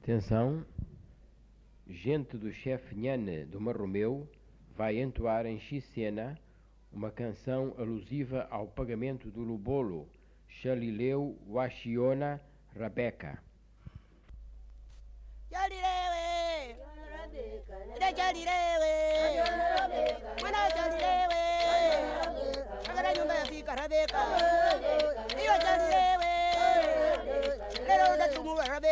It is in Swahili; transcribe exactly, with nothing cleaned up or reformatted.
Atenção, gente do chefe Nhane do Marromeu vai entoar em Xicena uma canção alusiva ao pagamento do Lubolo, Xalileu Washiona Rabeca. Jalilewe, ida jalilewe, mwana jalilewe, agara nyumba ya fika Rabeka, iyo jalilewe, lelo ndatumu wa Rabeka.